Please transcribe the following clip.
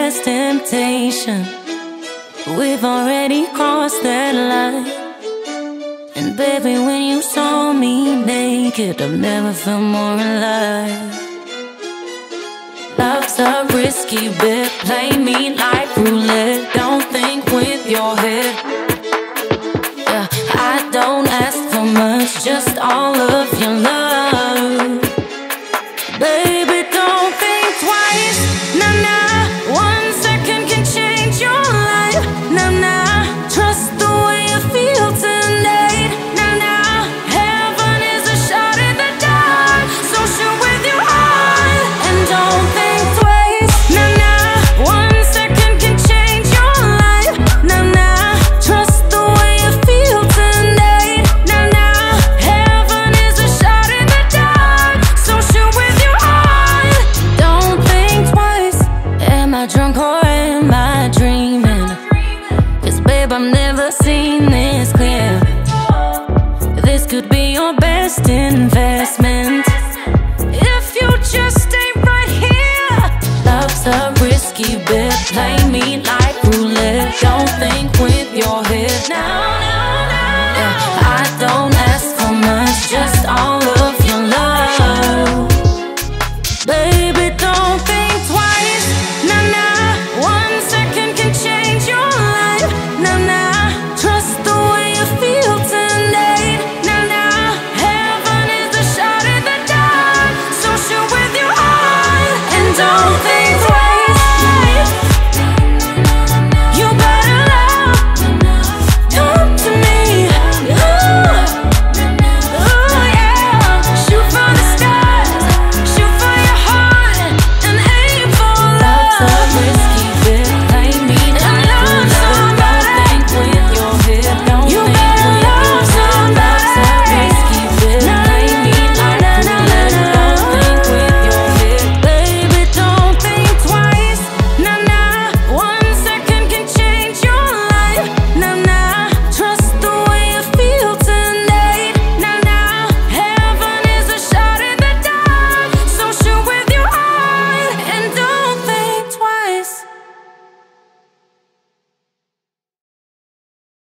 last temptation. We've already crossed that line. And baby, when you saw me naked, I've never felt more alive. Love's a risky bet, play me like roulette. Don't think with your head. Yeah, I don't ask for much, just all of your love. Baby, don't think twice. Nah, nah, 1 second can change your life. Nah, nah, trust the way you feel tonight. Nah, nah, heaven is a shot in the dark, so shoot with your heart and don't think twice. Nah, nah, 1 second can change your life. Nah, nah, trust the way you feel tonight. Nah, nah, heaven is a shot in the dark, so shoot with your heart. Don't think twice. Am I drunk or am I dreaming? 'Cause babe, I've never seen this clear. This could be your best investment if you just stay right here. Love's a risky bet, play me like